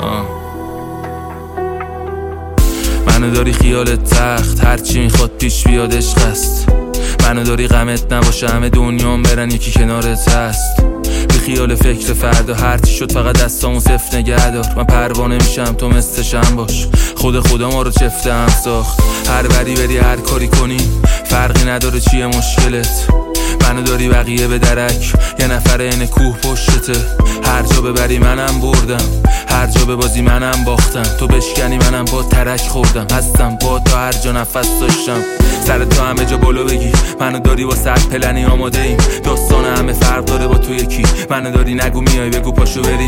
منو داری خیالت تخت، هرچی میخواد پیش بیاد عشق است. منو داری غمت نباشه همه دنیام برن یکی کنارت هست. بی خیال فکر فردا هرچی شد فقط دستامو صفر نگه دار. من پروانه میشم تو مثلشم باش. خدا ما رو چفته هم ساخت. هر بری بری هر کاری کنی فرقی نداره چیه مشکلت. منو داری بقیه به درک، یه نفر اینه کوه پشتته. هر جا ببری منم بردم، هر جا به بازی منم باختم. تو بشکنی منم با ترک خوردم. هستم با تا هر جا نفس داشتم. سر تو همه جا بلو بگی منو داری با صد پلنی آماده ایم. داستان همه فرق داره با تو یکی. منو داری نگو میای بگو پاشو بریم.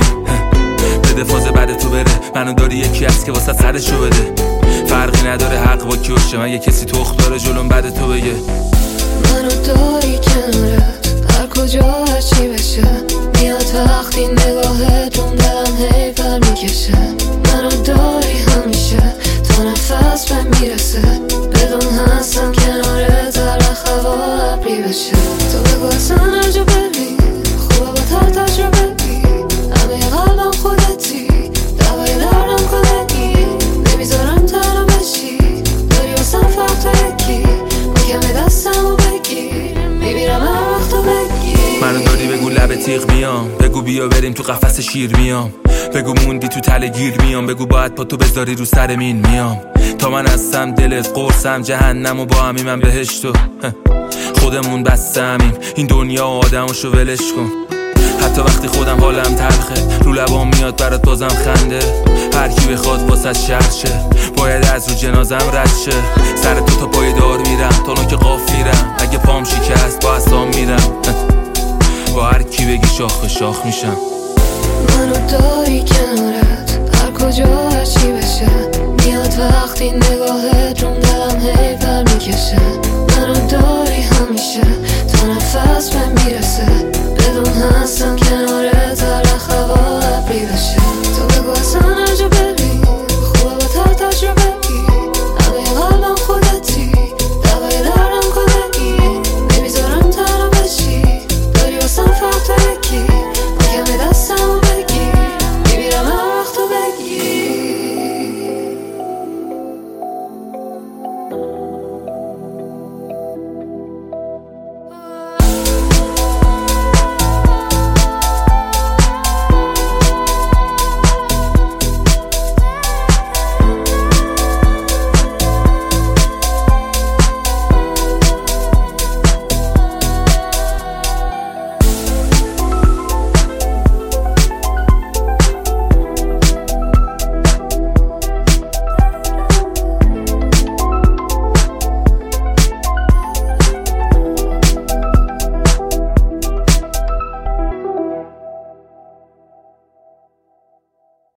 بده فاز بعد تو بره. منو داری یکی هست که واسه سرشو بده. فرقی نداره حق با کیوشه. من یه کسی تخت داره جلوم بعد تو بگه. منو داری کنارت هر کجا هرچی بشه. میاد وقتی نگاهتون دلم هی پر میکشه. منو داری همیشه تا نفس به میرسه. بدون هستم کنارت هر وقت هوا ابری بشه. تو بگو اصلا هر جا بری خوبه با هر تجربه بی. همه قلبم خودتی دوای دردم خودتی. نمیذارم تنها بشی داری واسم فرق تو یکی. کمی دستمو بگیر میبینم هر وقت تو بگیر. منو داری بگو لب تیغ میام. بگو بیا بریم تو قفس شیر میام. بگو موندی تو تله گیر میام. بگو باید پا تو بذاری رو سر مین میام. تا من هستم دلت قرصم جهنم و با همی من بهشتو. خودمون بستمیم این دنیا و آدماشو ولش کن. حتی وقتی خودم حالم تلخه رو لبام میاد برات بازم خنده. هر کی بخواد واسه شهر شه باید از رو جنازم رد شه. سر تو تا پای دار میرم تا نوک قاف میرم. اگه پام شکست با اصلا میرم. با هر کی بگی شاخ شاخ میشم. منو داری کنارت هر کجا هرچی بشه. میاد وقتی